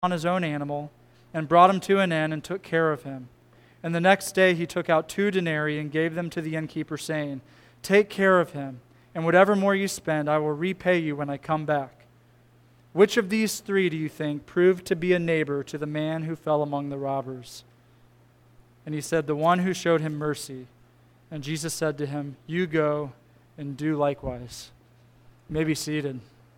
on his own animal and brought him to an inn and took care of him. And the next day he took out 2 denarii and gave them to the innkeeper, saying, Take care of him, and whatever more you spend, I will repay you when I come back. Which of these 3, do you think, proved to be a neighbor to the man who fell among the robbers? And he said, The one who showed him mercy. And Jesus said to him, You go and do likewise. You may be seated.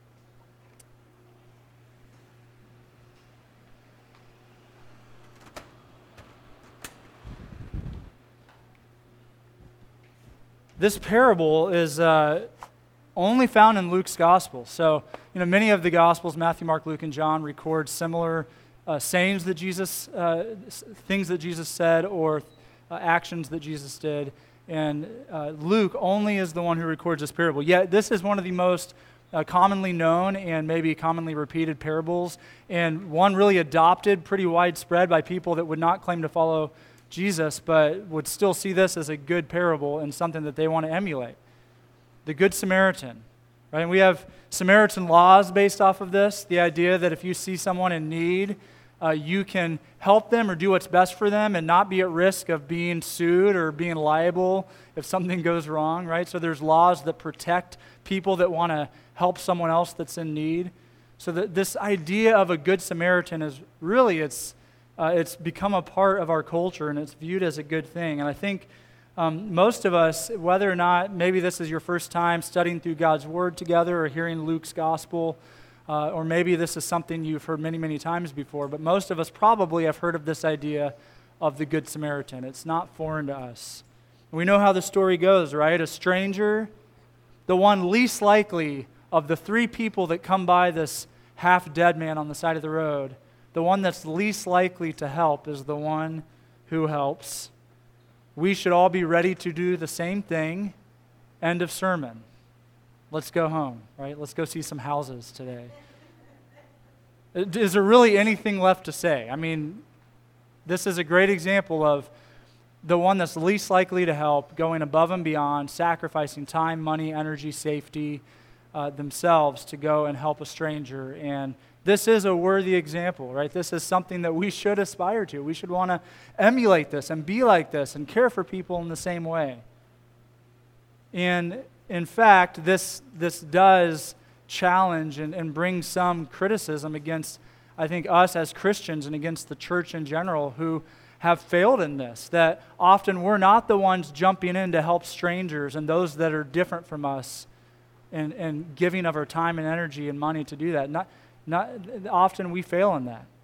This parable is only found in Luke's gospel. So, many of the gospels, Matthew, Mark, Luke, and John, record similar sayings that Jesus, things that Jesus said, or actions that Jesus did. And Luke only is the one who records this parable. Yet this is one of the most commonly known and maybe commonly repeated parables, and one really adopted pretty widespread by people that would not claim to follow Jesus, but would still see this as a good parable and something that they want to emulate. The Good Samaritan, right? And we have Samaritan laws based off of this, the idea that if you see someone in need, you can help them or do what's best for them and not be at risk of being sued or being liable if something goes wrong, right? So there's laws that protect people that want to help someone else that's in need. So this idea of a Good Samaritan is really, it's become a part of our culture, and it's viewed as a good thing. And I think most of us, whether or not maybe this is your first time studying through God's Word together or hearing Luke's gospel, or maybe this is something you've heard many, many times before, but most of us probably have heard of this idea of the Good Samaritan. It's not foreign to us. We know how the story goes, right? A stranger, the one least likely of the 3 people that come by this half-dead man on the side of the road, the one that's least likely to help is the one who helps. We should all be ready to do the same thing. End of sermon. Let's go home, right? Let's go see some houses today. Is there really anything left to say? I mean, this is a great example of the one that's least likely to help, going above and beyond, sacrificing time, money, energy, safety, themselves to go and help a stranger. And this is a worthy example, right? This is something that we should aspire to. We should want to emulate this and be like this and care for people in the same way. And in fact, this does challenge and bring some criticism against, I think, us as Christians and against the church in general who have failed in this, that often we're not the ones jumping in to help strangers and those that are different from us and giving of our time and energy and money to do that. Not often we fail in that.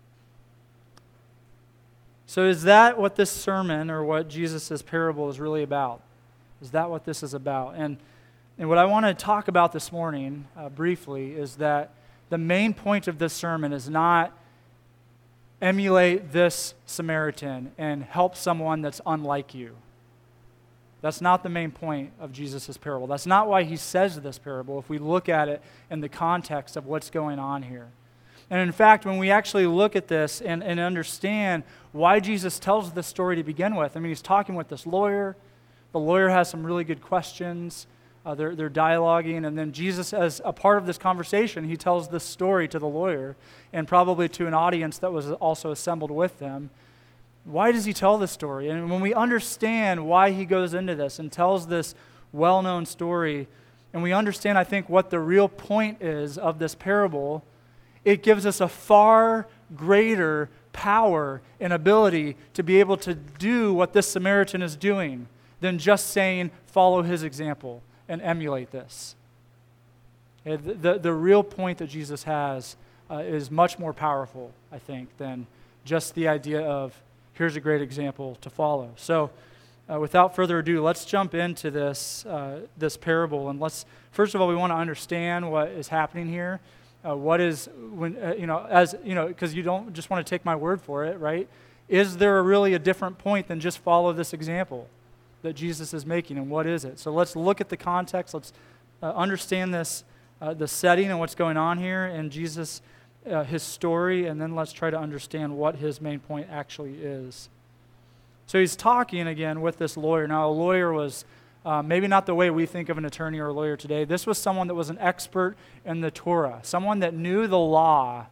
So is that what this sermon or what Jesus' parable is really about? Is that what this is about? And what I want to talk about this morning briefly is that the main point of this sermon is not emulate this Samaritan and help someone that's unlike you. That's not the main point of Jesus' parable. That's not why he says this parable if we look at it in the context of what's going on here. And in fact, when we actually look at this and understand why Jesus tells this story to begin with, I mean, he's talking with this lawyer. The lawyer has some really good questions. They're dialoguing, and then Jesus, as a part of this conversation, he tells this story to the lawyer and probably to an audience that was also assembled with them. Why does he tell this story? And when we understand why he goes into this and tells this well-known story, and we understand, I think, what the real point is of this parable, it gives us a far greater power and ability to be able to do what this Samaritan is doing than just saying, follow his example and emulate this. The real point that Jesus has is much more powerful, I think, than just the idea of, here's a great example to follow. So without further ado, let's jump into this parable. And first of all, we want to understand what is happening here. What is, because you don't just want to take my word for it, right? Is there really a different point than just follow this example that Jesus is making, and what is it? So let's look at the context. Let's understand this, the setting and what's going on here, and Jesus, his story, and then let's try to understand what his main point actually is. So he's talking again with this lawyer. Now, a lawyer was maybe not the way we think of an attorney or a lawyer today. This was someone that was an expert in the Torah, someone that knew the law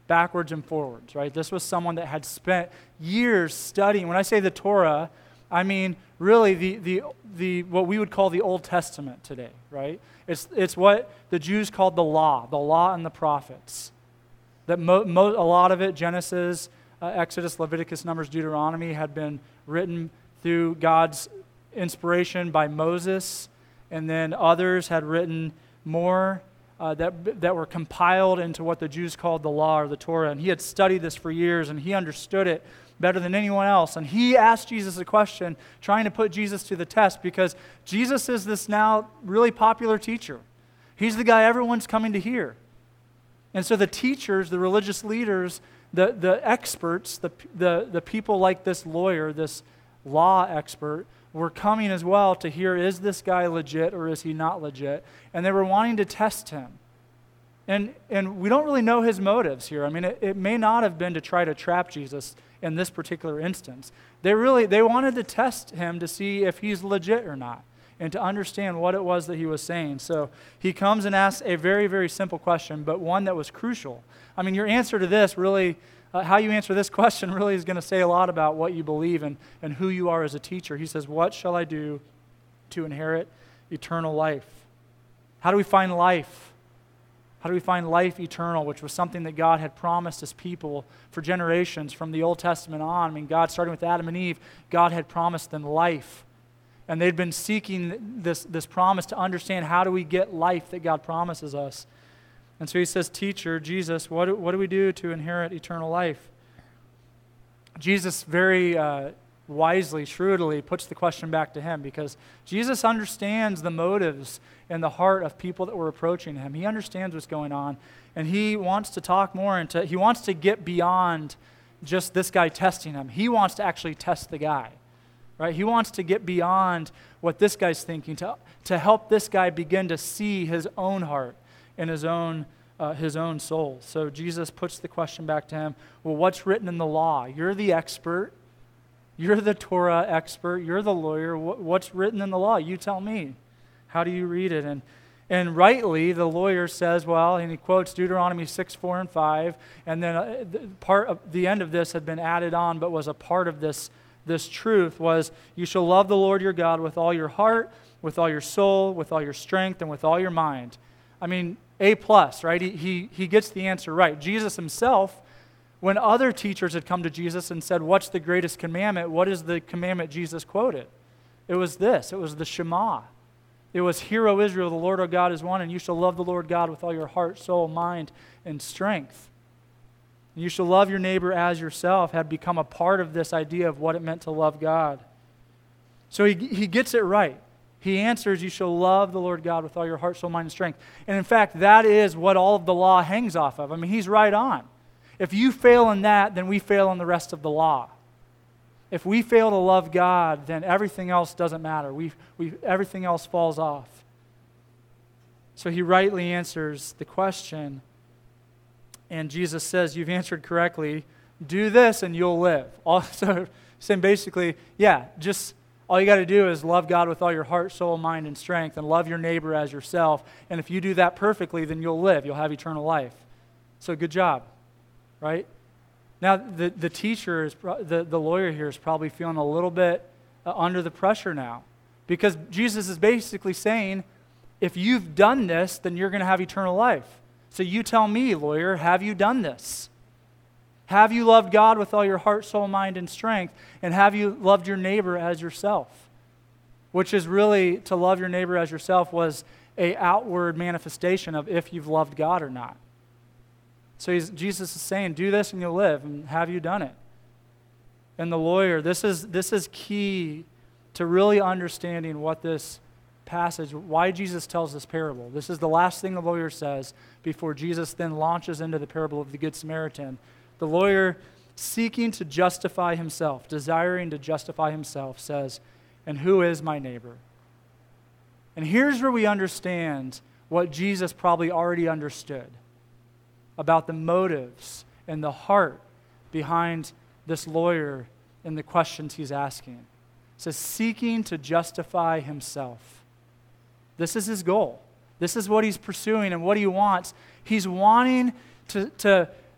backwards and forwards, right? This was someone that had spent years studying. When I say the Torah, I mean really the what we would call the Old Testament today, right? It's what the Jews called the law and the prophets. That a lot of it, Genesis, Exodus, Leviticus, Numbers, Deuteronomy, had been written through God's inspiration by Moses, and then others had written more that were compiled into what the Jews called the law or the Torah. And he had studied this for years, and he understood it better than anyone else. And he asked Jesus a question, trying to put Jesus to the test, because Jesus is this now really popular teacher. He's the guy everyone's coming to hear. And so the teachers, the religious leaders, the experts, the people like this lawyer, this law expert, were coming as well to hear, is this guy legit or is he not legit? And they were wanting to test him. And we don't really know his motives here. I mean, it may not have been to try to trap Jesus in this particular instance. They wanted to test him to see if he's legit or not, and to understand what it was that he was saying. So he comes and asks a very, very simple question, but one that was crucial. I mean, your answer to this really, how you answer this question really is going to say a lot about what you believe and who you are as a teacher. He says, what shall I do to inherit eternal life? How do we find life? How do we find life eternal, which was something that God had promised his people for generations from the Old Testament on? I mean, God, starting with Adam and Eve, God had promised them life. And they'd been seeking this promise to understand, how do we get life that God promises us? And so he says, teacher, Jesus, what do we do to inherit eternal life? Jesus very wisely, shrewdly puts the question back to him, because Jesus understands the motives and the heart of people that were approaching him. He understands what's going on, and he wants to talk more he wants to get beyond just this guy testing him. He wants to actually test the guy, right? He wants to get beyond what this guy's thinking, to help this guy begin to see his own heart and his own soul. So Jesus puts the question back to him, well, what's written in the law? You're the expert. You're the Torah expert. You're the lawyer. What's written in the law? You tell me. How do you read it? And rightly, the lawyer says, well, and he quotes Deuteronomy 6, 4, and 5, and then part of the end of this had been added on, but was a part of this truth was, you shall love the Lord your God with all your heart, with all your soul, with all your strength, and with all your mind. I mean, A+, right? He gets the answer right. Jesus himself, when other teachers had come to Jesus and said, what's the greatest commandment? What is the commandment Jesus quoted? It was this. It was the Shema. It was, hear, O Israel, the Lord our God is one, and you shall love the Lord God with all your heart, soul, mind, and strength. And you shall love your neighbor as yourself had become a part of this idea of what it meant to love God. So he gets it right. He answers, you shall love the Lord God with all your heart, soul, mind, and strength. And in fact, that is what all of the law hangs off of. I mean, he's right on. If you fail in that, then we fail in the rest of the law. If we fail to love God, then everything else doesn't matter. Everything else falls off. So he rightly answers the question, and Jesus says, you've answered correctly. Do this and you'll live. So saying basically, just all you got to do is love God with all your heart, soul, mind, and strength, and love your neighbor as yourself. And if you do that perfectly, then you'll live. You'll have eternal life. So good job, right? Now, the teacher, the lawyer here is probably feeling a little bit under the pressure now, because Jesus is basically saying, if you've done this, then you're going to have eternal life. So you tell me, lawyer, have you done this? Have you loved God with all your heart, soul, mind, and strength? And have you loved your neighbor as yourself? Which is really, to love your neighbor as yourself was an outward manifestation of if you've loved God or not. So Jesus is saying, do this and you'll live. And have you done it? And the lawyer, this is key to really understanding what this passage, why Jesus tells this parable. This is the last thing the lawyer says before Jesus then launches into the parable of the Good Samaritan. The lawyer, seeking to justify himself, desiring to justify himself, says, and who is my neighbor? And here's where we understand what Jesus probably already understood about the motives and the heart behind this lawyer and the questions he's asking. It says, seeking to justify himself. This is his goal. This is what he's pursuing and what he wants. He's wanting to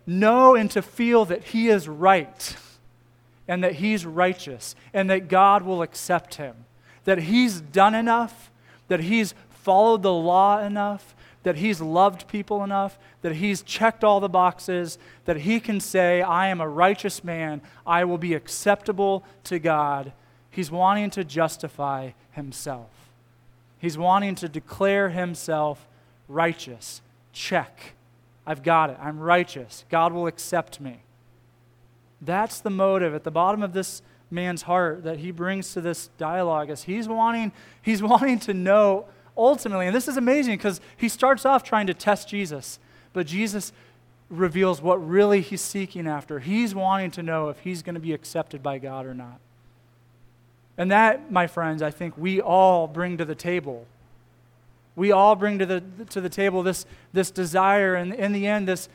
know and to feel that he is right and that he's righteous and that God will accept him, that he's done enough, that he's followed the law enough, that he's loved people enough, that he's checked all the boxes, that he can say, I am a righteous man, I will be acceptable to God. He's wanting to justify himself. He's wanting to declare himself righteous. Check. I've got it. I'm righteous. God will accept me. That's the motive at the bottom of this man's heart that he brings to this dialogue, is he's wanting to know ultimately, and this is amazing because he starts off trying to test Jesus, but Jesus reveals what really he's seeking after. He's wanting to know if he's going to be accepted by God or not. And that, my friends, I think we all bring to the table. We all bring to the table this desire, and in the end, this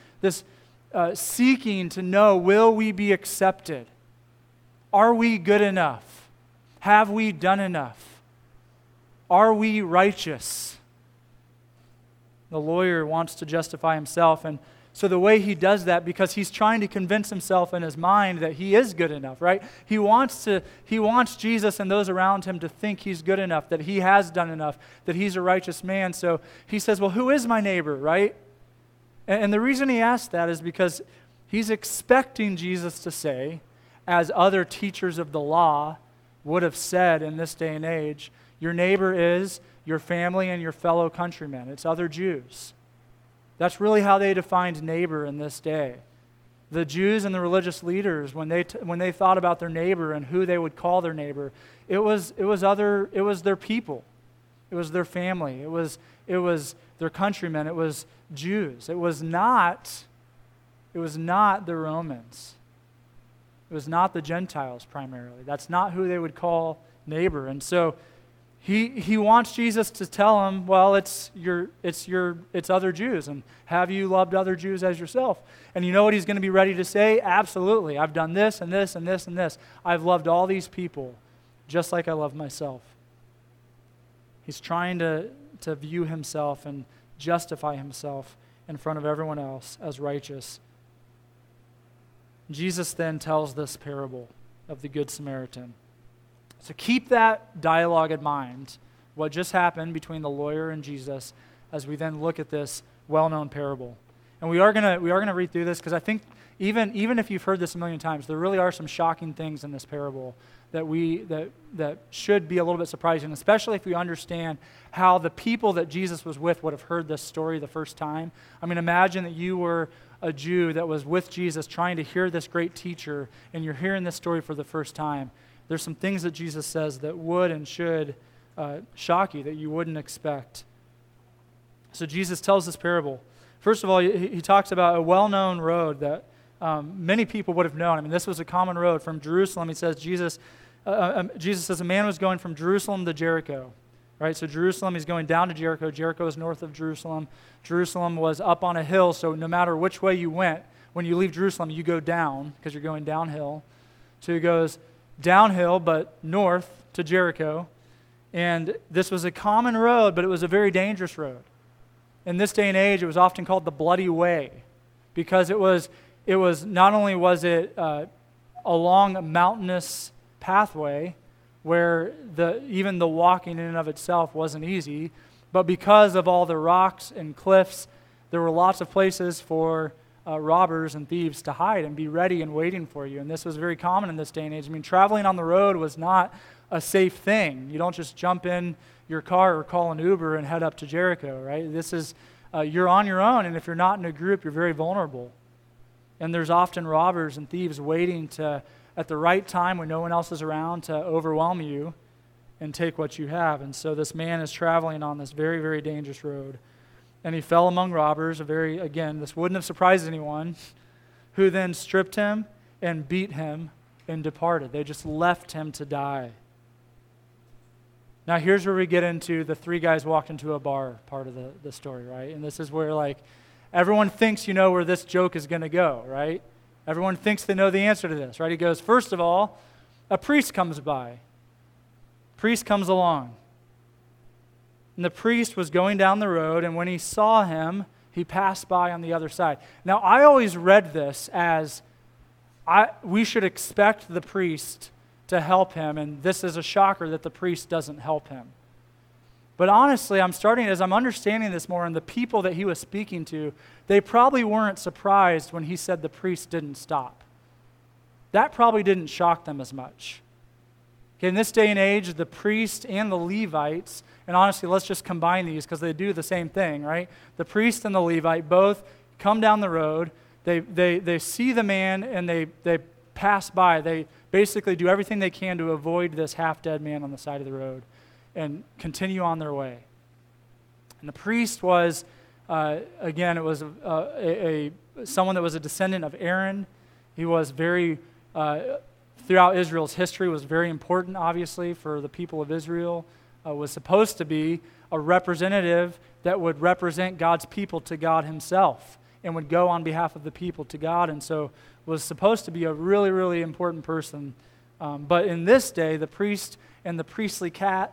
seeking to know, will we be accepted? Are we good enough? Have we done enough? Are we righteous? The lawyer wants to justify himself, and so the way he does that, because he's trying to convince himself in his mind that he is good enough, right? He wants Jesus and those around him to think he's good enough, that he has done enough, that he's a righteous man. So he says, well, who is my neighbor, right? And the reason he asks that is because he's expecting Jesus to say, as other teachers of the law would have said in this day and age, your neighbor is your family and your fellow countrymen. It's other Jews. That's really how they defined neighbor in this day. The Jews and the religious leaders, when they thought about their neighbor and who they would call their neighbor, it was their people. It was their family. It was their countrymen. It was Jews. It was not the Romans. It was not the Gentiles primarily. That's not who they would call neighbor. And so He wants Jesus to tell him, well, it's other Jews, and have you loved other Jews as yourself? And you know what he's going to be ready to say? Absolutely. I've done this and this and this and this. I've loved all these people just like I love myself. He's trying to view himself and justify himself in front of everyone else as righteous. Jesus then tells this parable of the Good Samaritan. So keep that dialogue in mind, what just happened between the lawyer and Jesus, as we then look at this well-known parable. And we are gonna read through this because I think even if you've heard this a million times, there really are some shocking things in this parable that should be a little bit surprising, especially if you understand how the people that Jesus was with would have heard this story the first time. I mean, imagine that you were a Jew that was with Jesus trying to hear this great teacher, and you're hearing this story for the first time. There's some things that Jesus says that would and should shock you, that you wouldn't expect. So Jesus tells this parable. First of all, he talks about a well-known road that many people would have known. I mean, this was a common road from Jerusalem. He says, Jesus says a man was going from Jerusalem to Jericho. Right? So Jerusalem, he's going down to Jericho. Jericho is north of Jerusalem. Jerusalem was up on a hill, so no matter which way you went, when you leave Jerusalem, you go down because you're going downhill. So he goes downhill, but north to Jericho. And this was a common road, but it was a very dangerous road. In this day and age, it was often called the Bloody Way because it was not only was it a long mountainous pathway where even the walking in and of itself wasn't easy, but because of all the rocks and cliffs, there were lots of places for robbers and thieves to hide and be ready and waiting for you. And this was very common in this day and age. I mean, traveling on the road was not a safe thing. You don't just jump in your car or call an Uber and head up to Jericho, right? This is, you're on your own, and if you're not in a group, you're very vulnerable. And there's often robbers and thieves waiting to, at the right time when no one else is around, to overwhelm you and take what you have. And so this man is traveling on this very, very dangerous road. And he fell among robbers, this wouldn't have surprised anyone, who then stripped him and beat him and departed. They just left him to die. Now here's where we get into the three guys walked into a bar part of the story, right? And this is where everyone thinks you know where this joke is going to go, right? Everyone thinks they know the answer to this, right? He goes, first of all, a priest comes by. Priest comes along. And the priest was going down the road, and when he saw him, He passed by on the other side. Now, I always read this as we should expect the priest to help him, and this is a shocker that the priest doesn't help him. But honestly, as I'm understanding this more, and the people that he was speaking to, they probably weren't surprised when he said the priest didn't stop. That probably didn't shock them as much. Okay, in this day and age, the priest and the Levites, and honestly, let's just combine these because they do the same thing, right? The priest and the Levite both come down the road. They see the man and they pass by. They basically do everything they can to avoid this half-dead man on the side of the road and continue on their way. And the priest was, again, it was someone that was a descendant of Aaron. He was very, throughout Israel's history, was very important, obviously, for the people of Israel. Was supposed to be a representative that would represent God's people to God himself and would go on behalf of the people to God, and so was supposed to be a really, really important person. But in this day, the priest and the priestly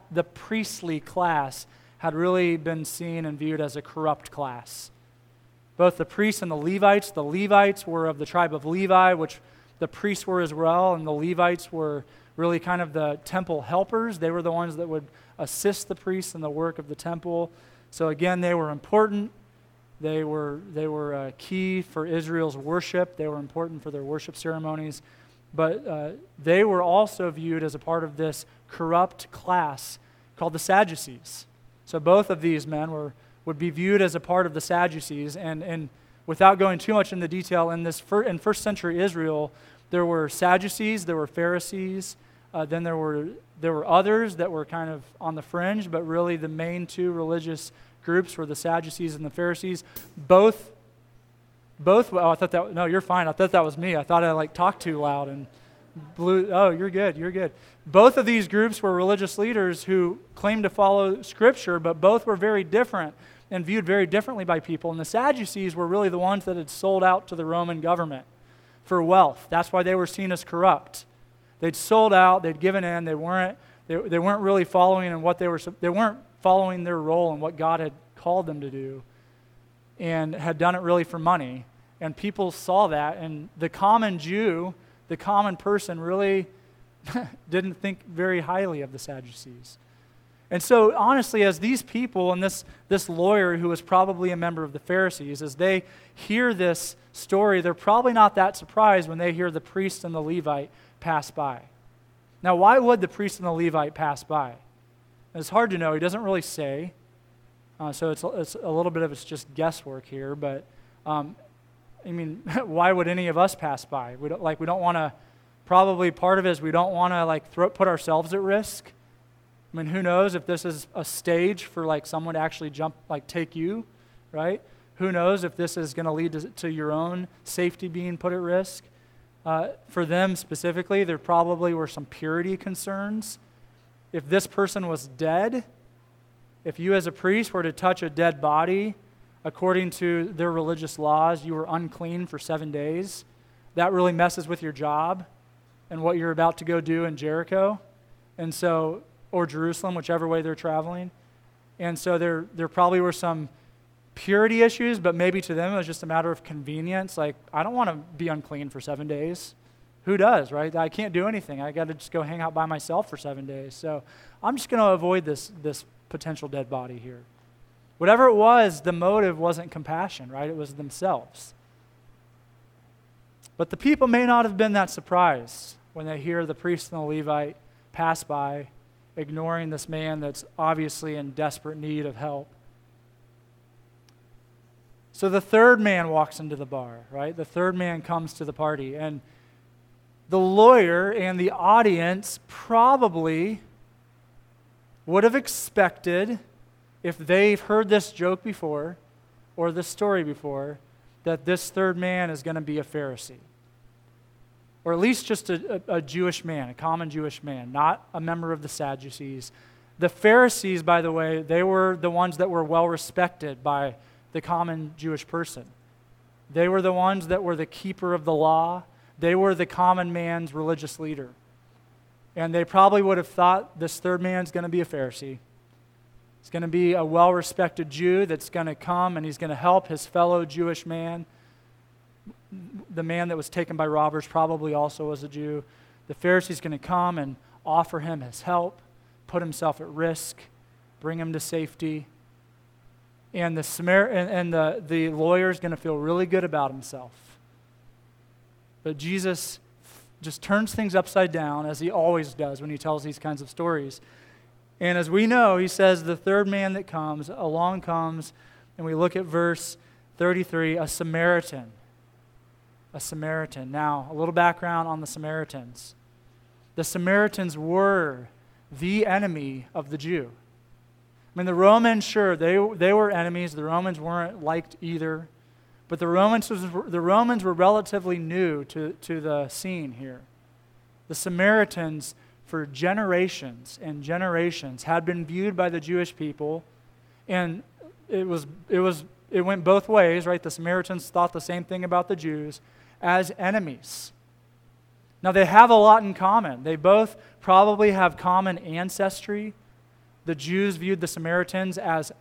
class had really been seen and viewed as a corrupt class. Both the priests and the Levites were of the tribe of Levi, which the priests were as well, and the Levites were really kind of the temple helpers. They were the ones that would assist the priests in the work of the temple. So again, they were important. They were key for Israel's worship. They were important for their worship ceremonies. But they were also viewed as a part of this corrupt class called the Sadducees. So both of these men would be viewed as a part of the Sadducees. And without going too much into detail, in first century Israel, there were Sadducees, there were Pharisees, then there were others that were kind of on the fringe, but really the main two religious groups were the Sadducees and the Pharisees. Both. Oh, I thought that. No, you're fine. I thought that was me. I thought I talked too loud and blew. Oh, you're good. You're good. Both of these groups were religious leaders who claimed to follow Scripture, but both were very different and viewed very differently by people. And the Sadducees were really the ones that had sold out to the Roman government for wealth. That's why they were seen as corrupt. They'd sold out. They'd given in. They weren't really following in what they were. They weren't following their role in what God had called them to do, and had done it really for money. And people saw that, and the common Jew, the common person, really didn't think very highly of the Sadducees. And so, honestly, as these people and this lawyer who was probably a member of the Pharisees, as they hear this story, they're probably not that surprised when they hear the priest and the Levite pass by. Now, why would the priest and the Levite pass by? It's hard to know. He doesn't really say. So it's a little bit of it's just guesswork here. But, why would any of us pass by? We don't want to, probably part of it is we don't want to put ourselves at risk. I mean, who knows if this is a stage for someone to actually take you, right? Who knows if this is going to lead to your own safety being put at risk? For them specifically, there probably were some purity concerns. If this person was dead, if you as a priest were to touch a dead body, according to their religious laws, you were unclean for 7 days. That really messes with your job and what you're about to go do in Jericho, and so, or Jerusalem, whichever way they're traveling. And so there probably were some purity issues, but maybe to them it was just a matter of convenience. I don't want to be unclean for 7 days. Who does, right? I can't do anything. I got to just go hang out by myself for 7 days. So I'm just going to avoid this potential dead body here. Whatever it was, the motive wasn't compassion, right? It was themselves. But the people may not have been that surprised when they hear the priest and the Levite pass by, ignoring this man that's obviously in desperate need of help. So the third man walks into the bar, right? The third man comes to the party, and the lawyer and the audience probably would have expected, if they've heard this joke before or this story before, that this third man is going to be a Pharisee. Or at least just a Jewish man, a common Jewish man, not a member of the Sadducees. The Pharisees, by the way, they were the ones that were well respected by the common Jewish person. They were the ones that were the keeper of the law. They were the common man's religious leader. And they probably would have thought this third man's going to be a Pharisee. He's going to be a well-respected Jew that's going to come and he's going to help his fellow Jewish man. The man that was taken by robbers probably also was a Jew. The Pharisee's going to come and offer him his help, put himself at risk, bring him to safety. And the lawyer's going to feel really good about himself. But Jesus just turns things upside down, as he always does when he tells these kinds of stories. And as we know, he says the third man that comes, along comes, and we look at verse 33, a Samaritan. A Samaritan. Now, a little background on the Samaritans. The Samaritans were the enemy of the Jew. I mean, the Romans, sure, they were enemies. The Romans weren't liked either. But the Romans were relatively new to the scene here. The Samaritans, for generations and generations, had been viewed by the Jewish people, and it went both ways, right? The Samaritans thought the same thing about the Jews, as enemies. Now, they have a lot in common. They both probably have common ancestry. The Jews viewed the Samaritans as,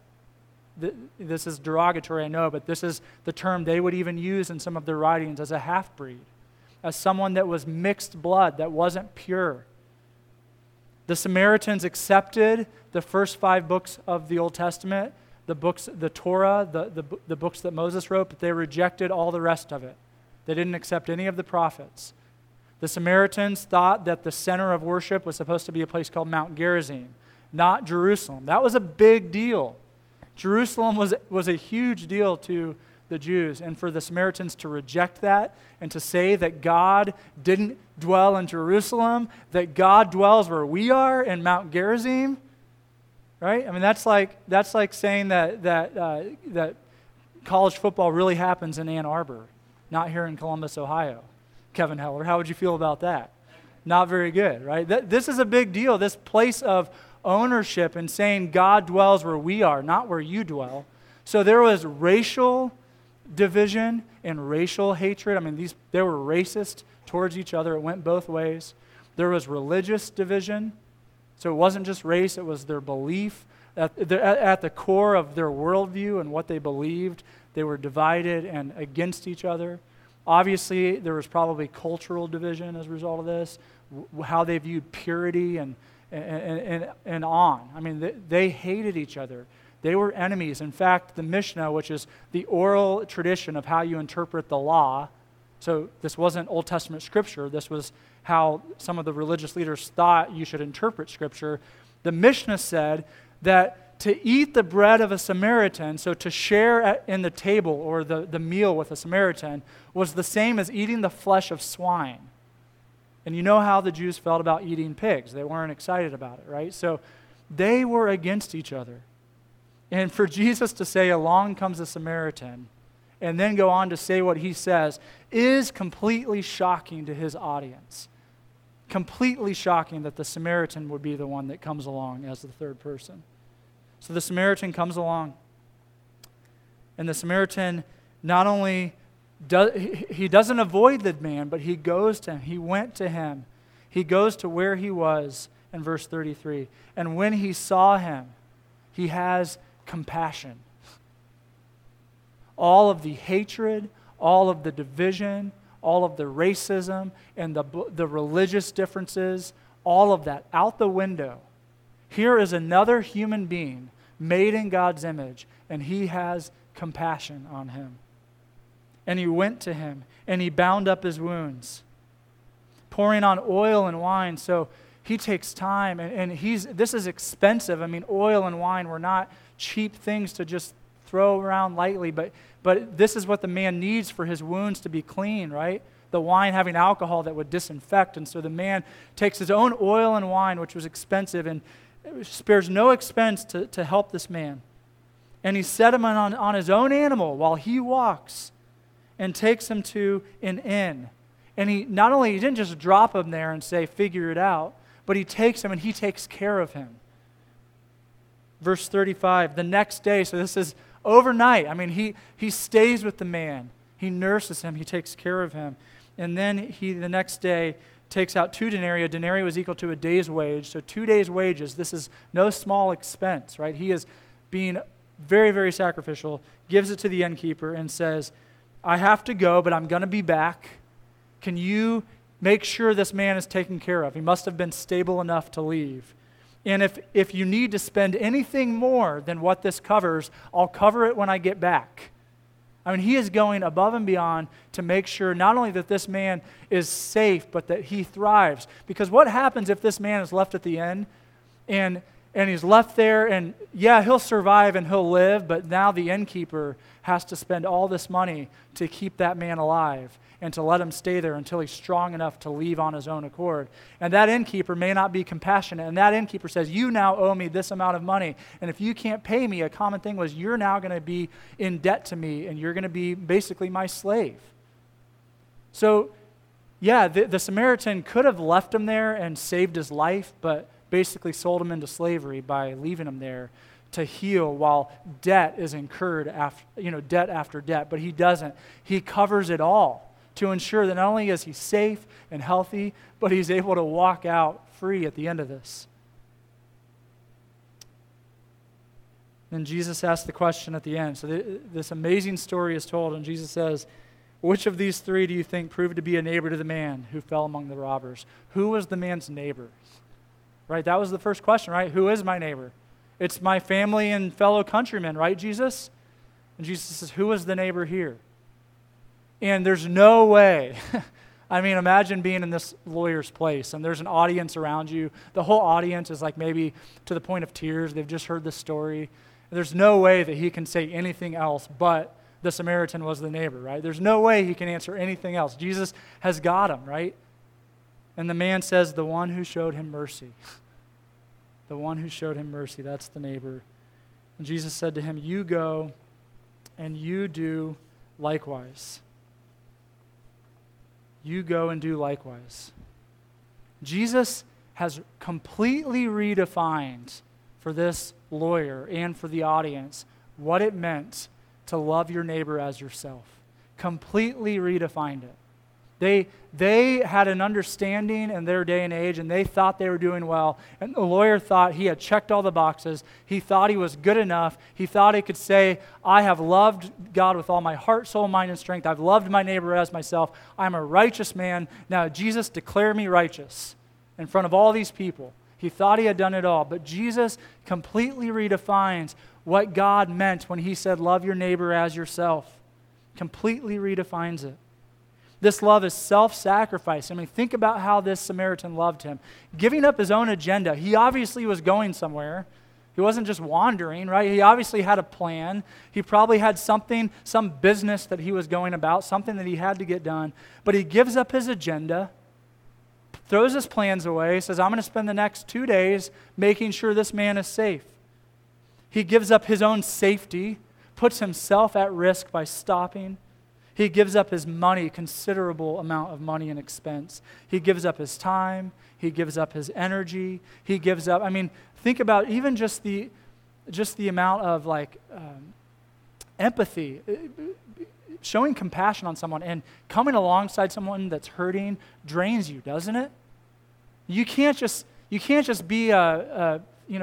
this is derogatory, I know, but this is the term they would even use in some of their writings, as a half-breed, as someone that was mixed blood, that wasn't pure. The Samaritans accepted the first 5 books of the Old Testament, the Torah, the books that Moses wrote, but they rejected all the rest of it. They didn't accept any of the prophets. The Samaritans thought that the center of worship was supposed to be a place called Mount Gerizim, not Jerusalem. That was a big deal. Jerusalem was a huge deal to the Jews, and for the Samaritans to reject that and to say that God didn't dwell in Jerusalem, that God dwells where we are in Mount Gerizim, right? I mean, that's like saying that college football really happens in Ann Arbor, not here in Columbus, Ohio. Kevin Heller, how would you feel about that? Not very good, right? This is a big deal, this place of ownership and saying God dwells where we are, not where you dwell. So there was racial division and racial hatred. I mean, they were racist towards each other. It went both ways. There was religious division. So it wasn't just race, it was their belief. At the core of their worldview and what they believed, they were divided and against each other. Obviously, there was probably cultural division as a result of this, how they viewed purity and on. I mean, they hated each other. They were enemies. In fact, the Mishnah, which is the oral tradition of how you interpret the law, so this wasn't Old Testament scripture, this was how some of the religious leaders thought you should interpret scripture. The Mishnah said that to eat the bread of a Samaritan, so to share in the table or the meal with a Samaritan, was the same as eating the flesh of swine. And you know how the Jews felt about eating pigs. They weren't excited about it, right? So they were against each other. And for Jesus to say, along comes a Samaritan, and then go on to say what he says, is completely shocking to his audience. Completely shocking that the Samaritan would be the one that comes along as the third person. So the Samaritan comes along. And the Samaritan not only he doesn't avoid the man, but he goes to him. He went to him. He goes to where he was in verse 33. And when he saw him, he has compassion. All of the hatred, all of the division, all of the racism, and the religious differences, all of that out the window. Here is another human being made in God's image, and he has compassion on him. And he went to him, and he bound up his wounds, pouring on oil and wine. So he takes time, and this is expensive. I mean, oil and wine were not cheap things to just throw around lightly, but this is what the man needs for his wounds to be clean, right? The wine having alcohol that would disinfect, and so the man takes his own oil and wine, which was expensive, and spares no expense to help this man. And he set him on his own animal while he walks and takes him to an inn. And he didn't just drop him there and say, figure it out, but he takes him and he takes care of him. Verse 35, the next day, so this is overnight. I mean, he stays with the man. He nurses him. He takes care of him. And then he, the next day, takes out 2 denarii. A denarii was equal to a day's wage. So 2 days' wages. This is no small expense, right? He is being very, very sacrificial, gives it to the innkeeper and says, I have to go, but I'm going to be back. Can you make sure this man is taken care of? He must have been stable enough to leave. And if you need to spend anything more than what this covers, I'll cover it when I get back. I mean, he is going above and beyond to make sure not only that this man is safe, but that he thrives. Because what happens if this man is left at the end and he's left there and, yeah, he'll survive and he'll live, but now the innkeeper has to spend all this money to keep that man alive and to let him stay there until he's strong enough to leave on his own accord. And that innkeeper may not be compassionate. And that innkeeper says, you now owe me this amount of money. And if you can't pay me, a common thing was, you're now going to be in debt to me and you're going to be basically my slave. So, yeah, the Samaritan could have left him there and saved his life, but basically sold him into slavery by leaving him there to heal while debt is incurred after, debt after debt. But he doesn't. He covers it all to ensure that not only is he safe and healthy, but he's able to walk out free at the end of this. Then Jesus asks the question at the end. So this amazing story is told, and Jesus says, which of these 3 do you think proved to be a neighbor to the man who fell among the robbers? Who was the man's neighbor? Right, that was the first question, right? Who is my neighbor? It's my family and fellow countrymen, right, Jesus? And Jesus says, who is the neighbor here? And there's no way. I mean, imagine being in this lawyer's place and there's an audience around you. The whole audience is like maybe to the point of tears. They've just heard the story. There's no way that he can say anything else but the Samaritan was the neighbor, right? There's no way he can answer anything else. Jesus has got him, right? And the man says, the one who showed him mercy. The one who showed him mercy, that's the neighbor. And Jesus said to him, you go and you do likewise. You go and do likewise. Jesus has completely redefined for this lawyer and for the audience what it meant to love your neighbor as yourself. Completely redefined it. They had an understanding in their day and age, and they thought they were doing well. And the lawyer thought he had checked all the boxes. He thought he was good enough. He thought he could say, I have loved God with all my heart, soul, mind, and strength. I've loved my neighbor as myself. I'm a righteous man. Now, Jesus, declare me righteous in front of all these people. He thought he had done it all. But Jesus completely redefines what God meant when he said, love your neighbor as yourself. Completely redefines it. This love is self-sacrifice. I mean, think about how this Samaritan loved him. Giving up his own agenda. He obviously was going somewhere. He wasn't just wandering, right? He obviously had a plan. He probably had something, some business that he was going about, something that he had to get done. But he gives up his agenda, throws his plans away, says, I'm going to spend the next 2 days making sure this man is safe. He gives up his own safety, puts himself at risk by stopping. He gives up his money, considerable amount of money and expense. He gives up his time. He gives up his energy. He gives up, think about even just the amount of empathy, showing compassion on someone and coming alongside someone that's hurting drains you, doesn't it? You can't just be a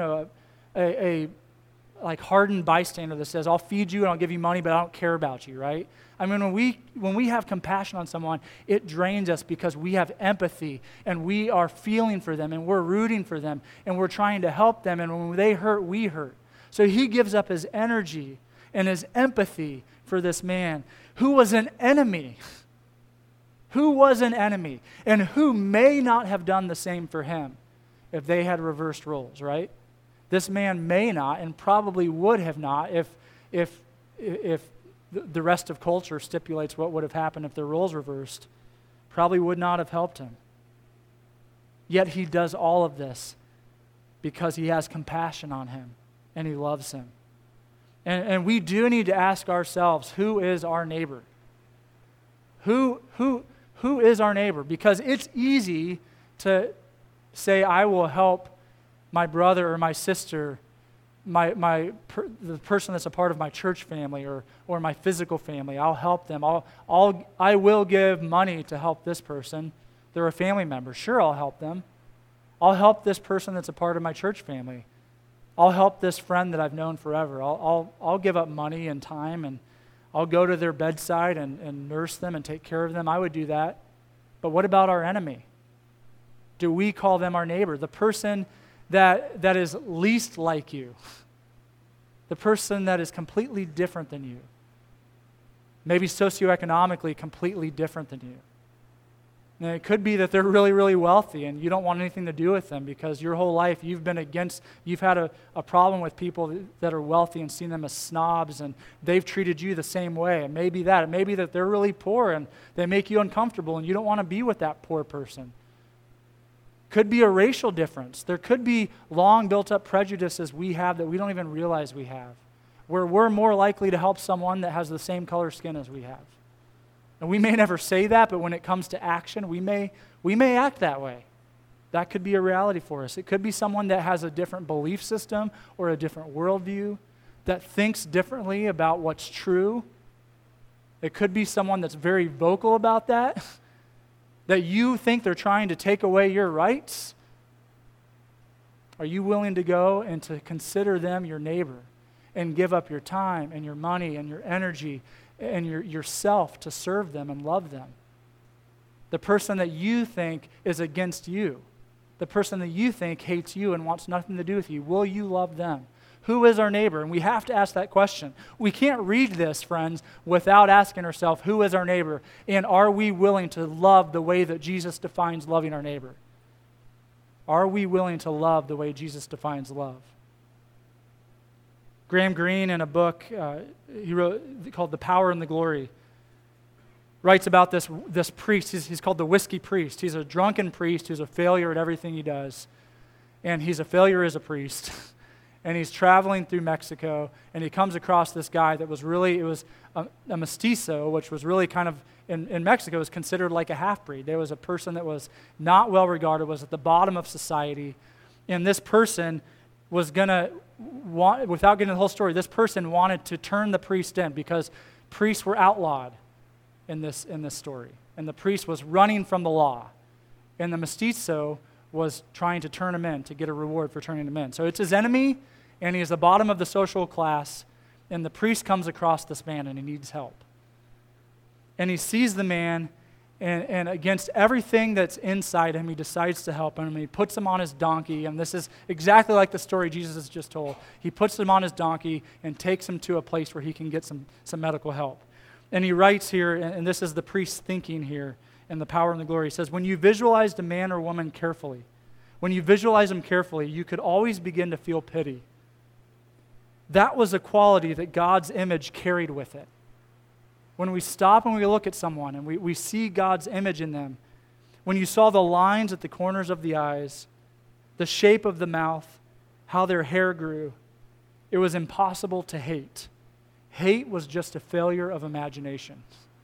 hardened bystander that says, I'll feed you and I'll give you money, but I don't care about you, right? I mean, when we have compassion on someone, it drains us because we have empathy and we are feeling for them and we're rooting for them and we're trying to help them, and when they hurt, we hurt. So he gives up his energy and his empathy for this man who was an enemy. Who was an enemy and who may not have done the same for him if they had reversed roles, right? This man may not and probably would have not if the rest of culture stipulates what would have happened if their roles reversed. Probably would not have helped him. Yet he does all of this because he has compassion on him and he loves him. And we do need to ask ourselves, who is our neighbor? Who is our neighbor? Because it's easy to say, I will help my brother or my sister the person that's a part of my church family or my physical family. I'll help them. I will give money to help this person. They're a family member. Sure, I'll help them. I'll help this person that's a part of my church family. I'll help this friend that I've known forever. I'll give up money and time, and I'll go to their bedside and nurse them and take care of them. I would do that. But what about our enemy? Do we call them our neighbor? The person that is least like you. The person that is completely different than you. Maybe socioeconomically completely different than you. And it could be that they're really, really wealthy and you don't want anything to do with them because your whole life you've had a problem with people that are wealthy and seen them as snobs, and they've treated you the same way. It may be that they're really poor and they make you uncomfortable and you don't want to be with that poor person. Could be a racial difference. There could be long built up prejudices we have that we don't even realize we have, where we're more likely to help someone that has the same color skin as we have. And we may never say that, but when it comes to action, we may act that way. That could be a reality for us. It could be someone that has a different belief system or a different worldview, that thinks differently about what's true. It could be someone that's very vocal about that, that you think they're trying to take away your rights. Are you willing to go and to consider them your neighbor and give up your time and your money and your energy and yourself to serve them and love them? The person that you think is against you, the person that you think hates you and wants nothing to do with you, will you love them? Who is our neighbor? And we have to ask that question. We can't read this, friends, without asking ourselves, who is our neighbor? And are we willing to love the way that Jesus defines loving our neighbor? Are we willing to love the way Jesus defines love? Graham Greene, in a book he wrote called The Power and the Glory, writes about this priest. He's called the whiskey priest. He's a drunken priest who's a failure at everything he does. And he's a failure as a priest. And he's traveling through Mexico, and he comes across this guy that was a mestizo, which was really kind of, in Mexico, was considered like a half-breed. There was a person that was not well regarded, was at the bottom of society, and this person was going to, without getting the whole story, this person wanted to turn the priest in because priests were outlawed in this story. And the priest was running from the law. And the mestizo was trying to turn him in to get a reward for turning him in. So it's his enemy, and he is the bottom of the social class, and the priest comes across this man, and he needs help. And he sees the man, and against everything that's inside him, he decides to help him. And he puts him on his donkey, and this is exactly like the story Jesus has just told. He puts him on his donkey and takes him to a place where he can get some medical help. And he writes here, and this is the priest's thinking here in The Power and the Glory. He says, when you visualized a man or woman carefully, when you visualize them carefully, you could always begin to feel pity. That was a quality that God's image carried with it. When we stop and we look at someone and we see God's image in them, when you saw the lines at the corners of the eyes, the shape of the mouth, how their hair grew, it was impossible to hate. Hate was just a failure of imagination.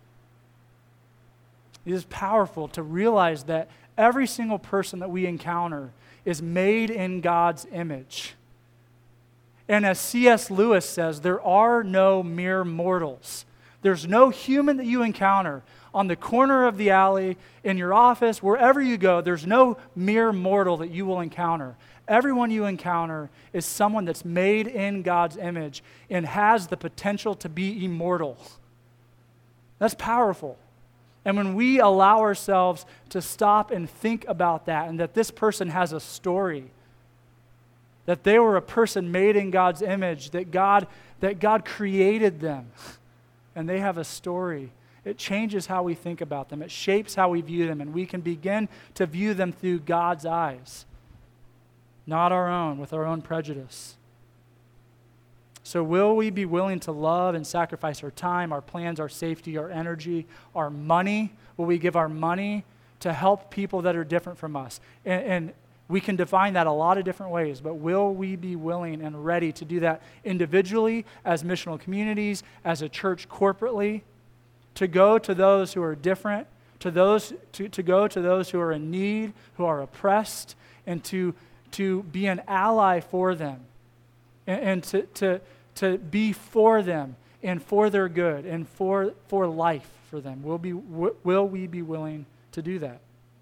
It is powerful to realize that every single person that we encounter is made in God's image. And as C.S. Lewis says, there are no mere mortals. There's no human that you encounter on the corner of the alley, in your office, wherever you go, there's no mere mortal that you will encounter. Everyone you encounter is someone that's made in God's image and has the potential to be immortal. That's powerful. And when we allow ourselves to stop and think about that, and that this person has a story, that they were a person made in God's image, that God created them, and they have a story, it changes how we think about them. It shapes how we view them, and we can begin to view them through God's eyes, not our own, with our own prejudice. So will we be willing to love and sacrifice our time, our plans, our safety, our energy, our money? Will we give our money to help people that are different from us? And we can define that a lot of different ways, but will we be willing and ready to do that individually, as missional communities, as a church corporately, to go to those who are different, to go to those who are in need, who are oppressed, and to be an ally for them, and to be for them and for their good and for life for them? Will we be willing to do that?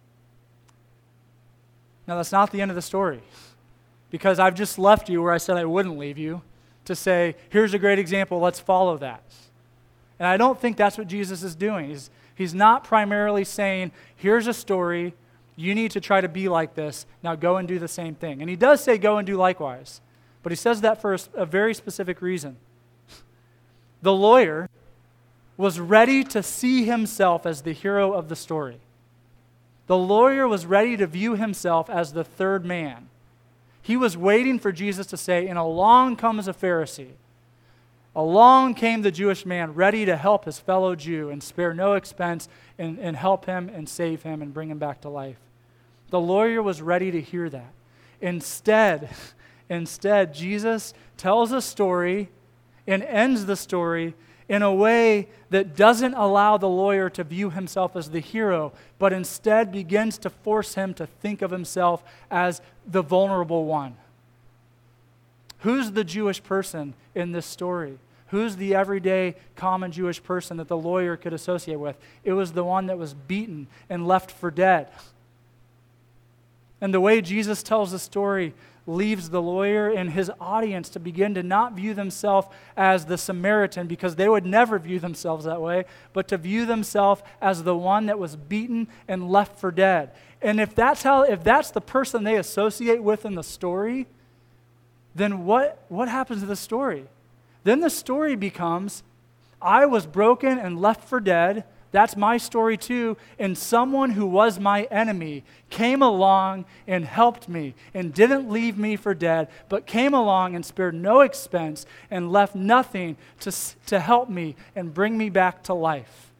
Now, that's not the end of the story, because I've just left you where I said I wouldn't leave you to say, here's a great example, let's follow that. And I don't think that's what Jesus is doing. He's not primarily saying, here's a story, you need to try to be like this, now go and do the same thing. And he does say go and do likewise, but he says that for a very specific reason. The lawyer was ready to see himself as the hero of the story. The lawyer was ready to view himself as the third man. He was waiting for Jesus to say, and along comes a Pharisee. Along came the Jewish man ready to help his fellow Jew and spare no expense and help him and save him and bring him back to life. The lawyer was ready to hear that. Instead, Jesus tells a story and ends the story in a way that doesn't allow the lawyer to view himself as the hero, but instead begins to force him to think of himself as the vulnerable one. Who's the Jewish person in this story? Who's the everyday common Jewish person that the lawyer could associate with? It was the one that was beaten and left for dead. And the way Jesus tells the story leaves the lawyer and his audience to begin to not view themselves as the Samaritan, because they would never view themselves that way, but to view themselves as the one that was beaten and left for dead. And if that's the person they associate with in the story, then what happens to the story? Then the story becomes, I was broken and left for dead. That's my story too. And someone who was my enemy came along and helped me and didn't leave me for dead, but came along and spared no expense and left nothing to help me and bring me back to life.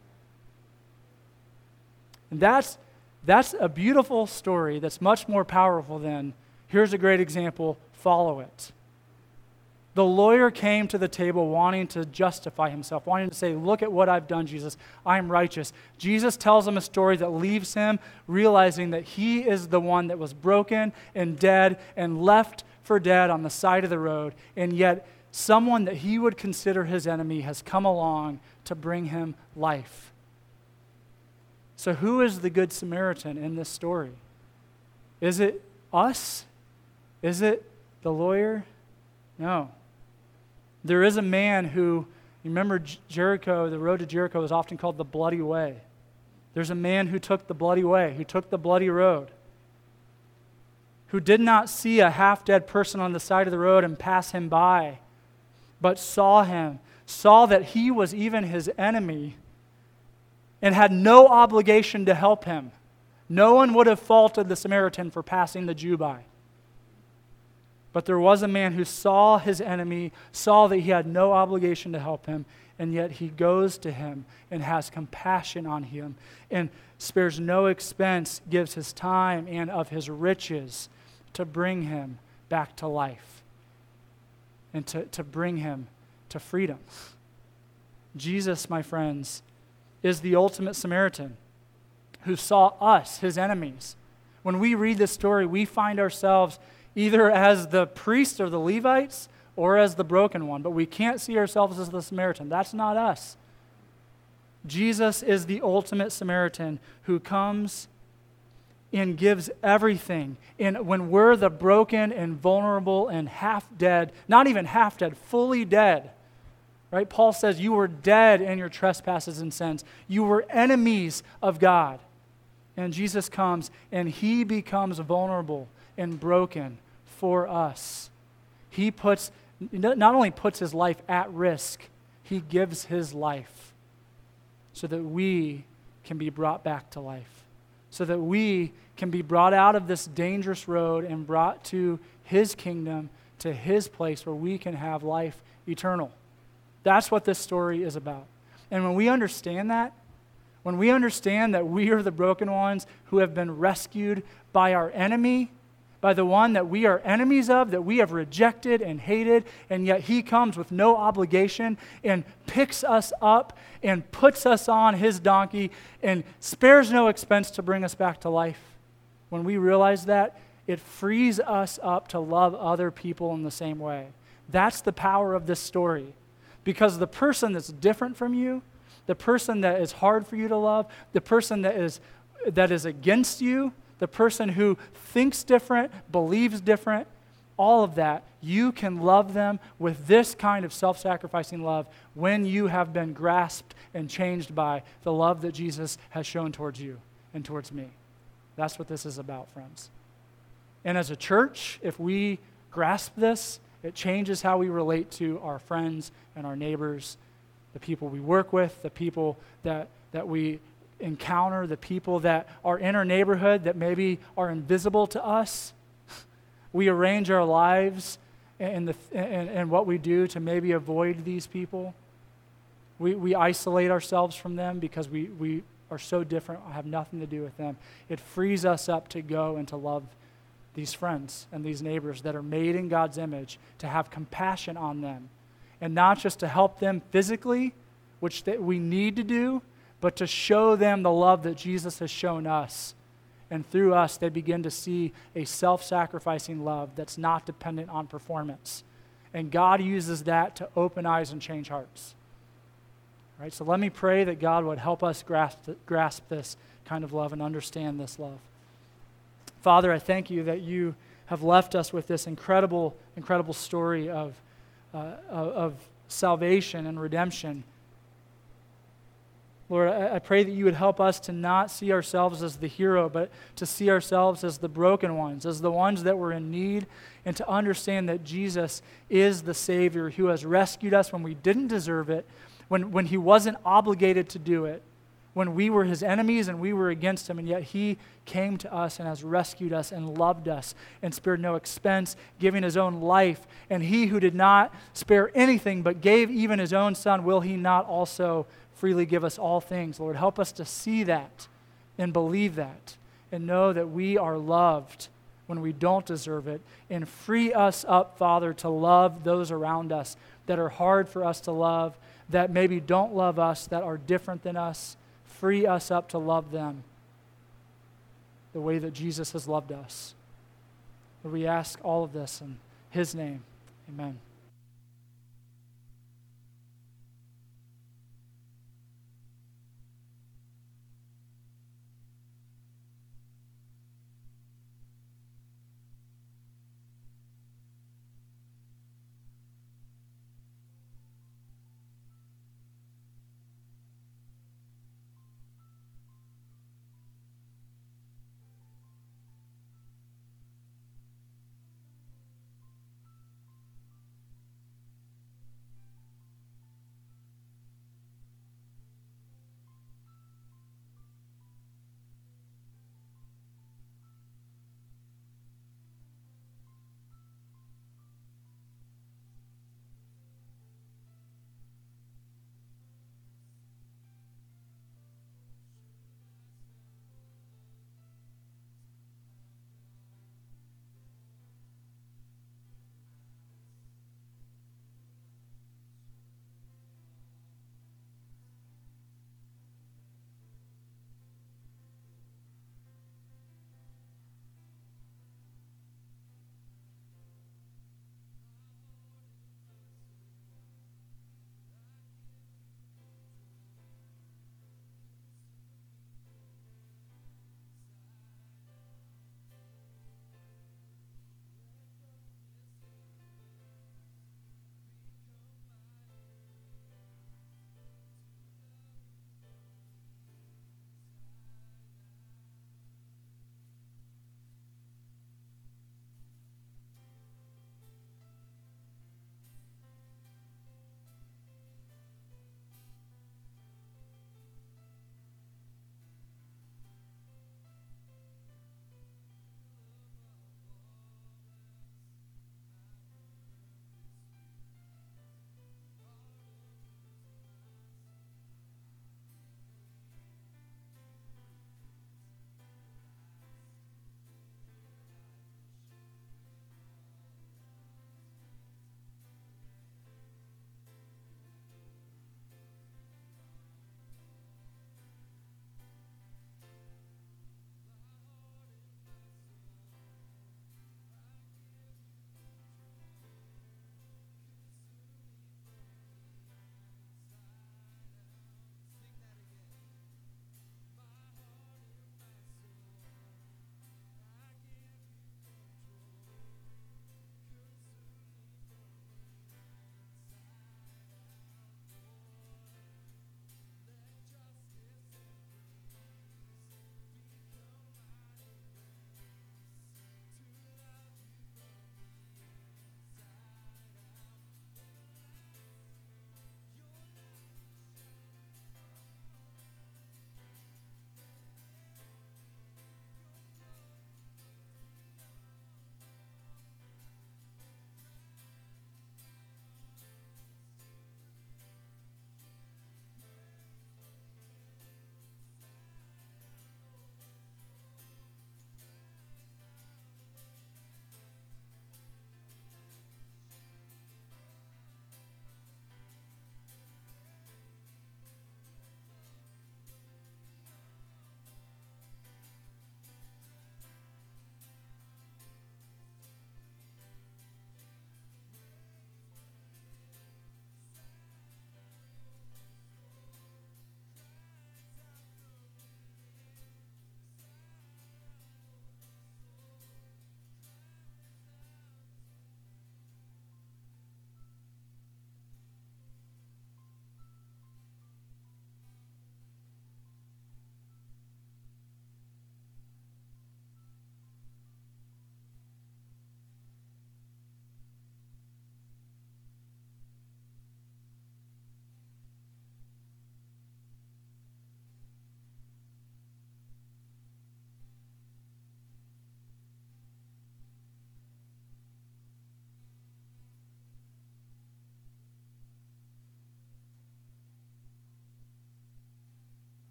And that's a beautiful story that's much more powerful than, here's a great example, follow it. The lawyer came to the table wanting to justify himself, wanting to say, look at what I've done, Jesus. I'm righteous. Jesus tells him a story that leaves him realizing that he is the one that was broken and dead and left for dead on the side of the road, and yet someone that he would consider his enemy has come along to bring him life. So who is the Good Samaritan in this story? Is it us? Is it the lawyer? No. There is a man who, you remember Jericho, the road to Jericho is often called the Bloody Way. There's a man who took the bloody way, who took the bloody road, who did not see a half-dead person on the side of the road and pass him by, but saw him, saw that he was even his enemy, and had no obligation to help him. No one would have faulted the Samaritan for passing the Jew by. But there was a man who saw his enemy, saw that he had no obligation to help him, and yet he goes to him and has compassion on him and spares no expense, gives his time and of his riches to bring him back to life and to bring him to freedom. Jesus, my friends, is the ultimate Samaritan who saw us, his enemies. When we read this story, we find ourselves either as the priests or the Levites or as the broken one, but we can't see ourselves as the Samaritan. That's not us. Jesus is the ultimate Samaritan who comes and gives everything. And when we're the broken and vulnerable and half dead, not even half dead, fully dead, right? Paul says you were dead in your trespasses and sins. You were enemies of God. And Jesus comes and he becomes vulnerable and broken for us. He not only puts his life at risk, he gives his life so that we can be brought back to life, so that we can be brought out of this dangerous road and brought to his kingdom, to his place where we can have life eternal. That's what this story is about. And when we understand that, when we understand that we are the broken ones who have been rescued by our enemy, by the one that we are enemies of, that we have rejected and hated, and yet he comes with no obligation and picks us up and puts us on his donkey and spares no expense to bring us back to life. When we realize that, it frees us up to love other people in the same way. That's the power of this story. Because the person that's different from you, the person that is hard for you to love, the person that is against you, the person who thinks different, believes different, all of that, you can love them with this kind of self-sacrificing love when you have been grasped and changed by the love that Jesus has shown towards you and towards me. That's what this is about, friends. And as a church, if we grasp this, it changes how we relate to our friends and our neighbors, the people we work with, the people that we encounter, the people that are in our neighborhood that maybe are invisible to us. We arrange our lives and what we do to maybe avoid these people. We isolate ourselves from them because we are so different, have nothing to do with them. It frees us up to go and to love these friends and these neighbors that are made in God's image, to have compassion on them, and not just to help them physically, which we need to do, but to show them the love that Jesus has shown us. And through us, they begin to see a self-sacrificing love that's not dependent on performance. And God uses that to open eyes and change hearts. All right, so let me pray that God would help us grasp this kind of love and understand this love. Father, I thank you that you have left us with this incredible, incredible story of salvation and redemption. Lord, I pray that you would help us to not see ourselves as the hero, but to see ourselves as the broken ones, as the ones that were in need, and to understand that Jesus is the Savior who has rescued us when we didn't deserve it, when he wasn't obligated to do it, when we were his enemies and we were against him, and yet he came to us and has rescued us and loved us and spared no expense, giving his own life. And he who did not spare anything but gave even his own son, will he not also freely give us all things? Lord, help us to see that and believe that and know that we are loved when we don't deserve it, and free us up, Father, to love those around us that are hard for us to love, that maybe don't love us, that are different than us. Free us up to love them the way that Jesus has loved us. Lord, we ask all of this in his name. Amen.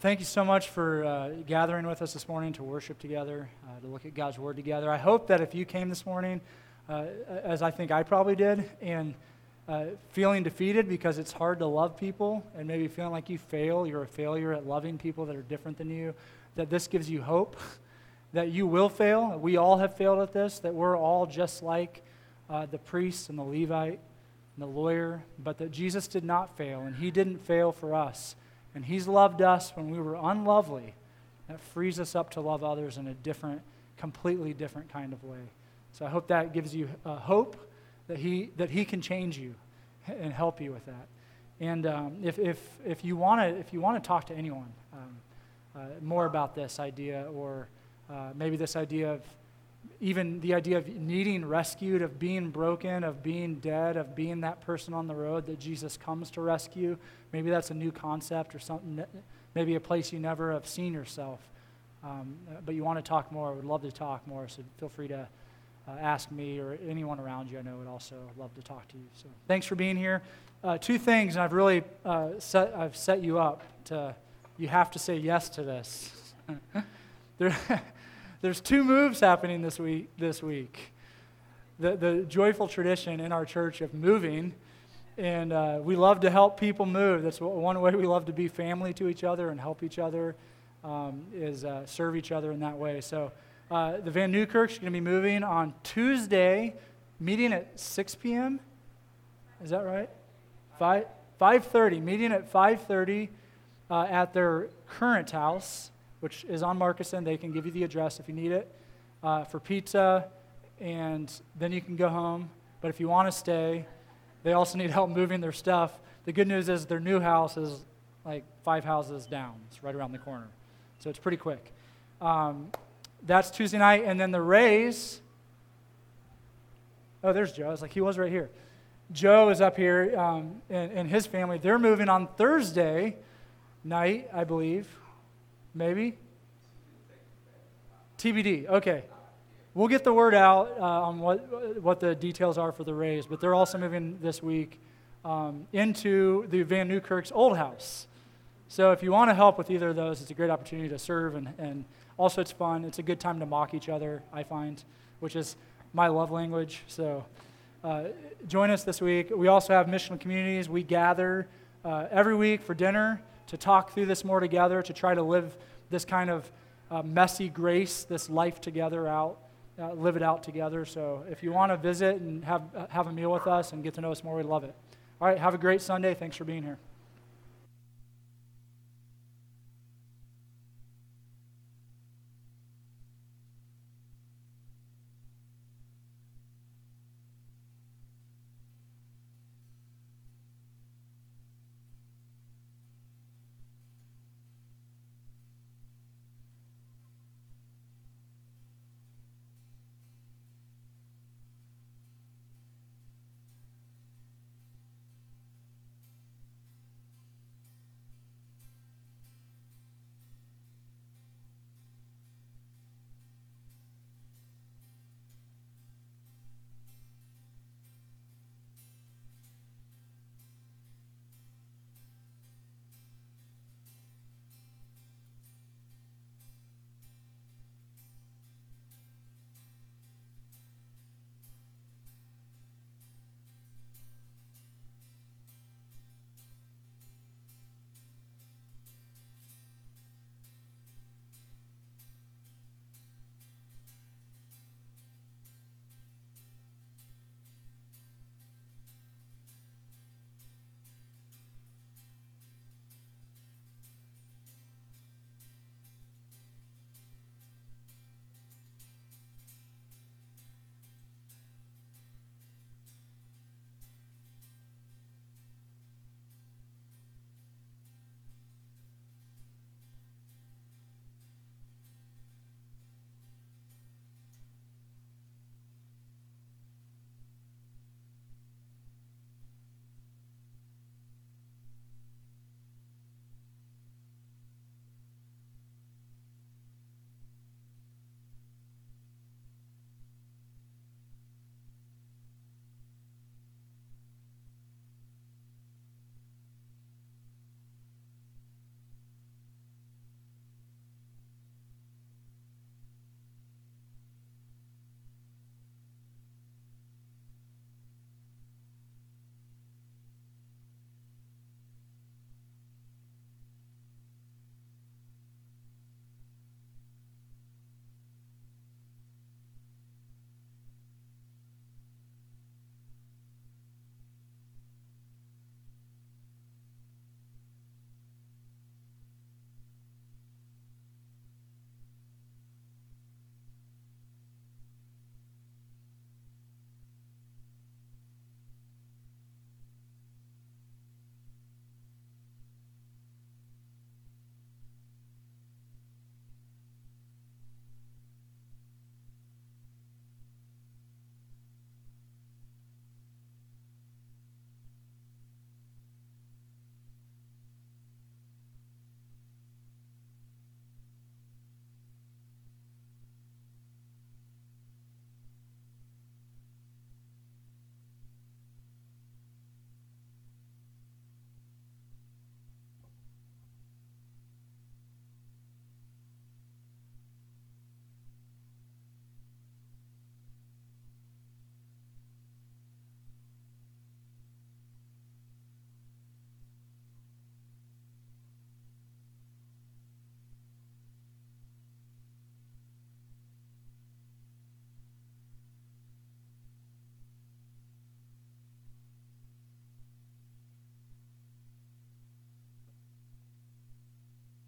Thank you so much for gathering with us this morning to worship together, to look at God's Word together. I hope that if you came this morning, as I think I probably did, and feeling defeated because it's hard to love people, and maybe feeling like you're a failure at loving people that are different than you, that this gives you hope, that you will fail. We all have failed at this, that we're all just like the priest and the Levite and the lawyer, but that Jesus did not fail, and he didn't fail for us. And he's loved us when we were unlovely. That frees us up to love others in a different, completely different kind of way. So I hope that gives you hope that he can change you and help you with that. And if you want to talk to anyone more about this idea, or maybe this idea of even the idea of needing rescued, of being broken, of being dead, of being that person on the road that Jesus comes to rescue. Maybe that's a new concept or something, maybe a place you never have seen yourself. But you want to talk more, would love to talk more, so feel free to ask me or anyone around you I know would also love to talk to you. So thanks for being here. Two things, and I've really set you up to, you have to say yes to this. There's two moves happening this week. The joyful tradition in our church of moving, and we love to help people move. That's one way we love to be family to each other and help each other, is serve each other in that way. So the Van Newkirk's going to be moving on Tuesday, meeting at 6 p.m. Is that right? 5:30. Meeting at 5:30 at their current house, which is on Markison. They can give you the address if you need it, for pizza, and then you can go home. But if you want to stay, they also need help moving their stuff. The good news is their new house is like 5 houses down. It's right around the corner. So it's pretty quick. That's Tuesday night, and then the Rays. Oh, there's Joe. I was like, he was right here. Joe is up here, and his family. They're moving on Thursday night, I believe. Maybe? TBD. Okay. We'll get the word out on what the details are for the Rays, but they're also moving this week into the Van Newkirk's old house. So if you want to help with either of those, it's a great opportunity to serve, and also it's fun. It's a good time to mock each other, I find, which is my love language. So join us this week. We also have missional communities. We gather every week for dinner to talk through this more together, to try to live this kind of messy grace, this life together out, live it out together. So if you want to visit and have a meal with us and get to know us more, we'd love it. All right, have a great Sunday. Thanks for being here.